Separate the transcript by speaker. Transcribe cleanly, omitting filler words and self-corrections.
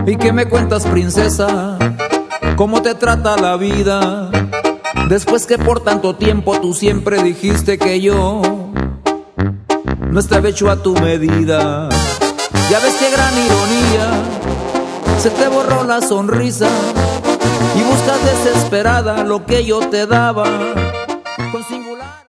Speaker 1: ¿Y qué me cuentas, princesa? ¿Cómo te trata la vida? Después que por tanto tiempo tú siempre dijiste que yo no estaba hecho a tu medida. Ya ves qué gran ironía, se te borró la sonrisa y buscas desesperada lo que yo te daba.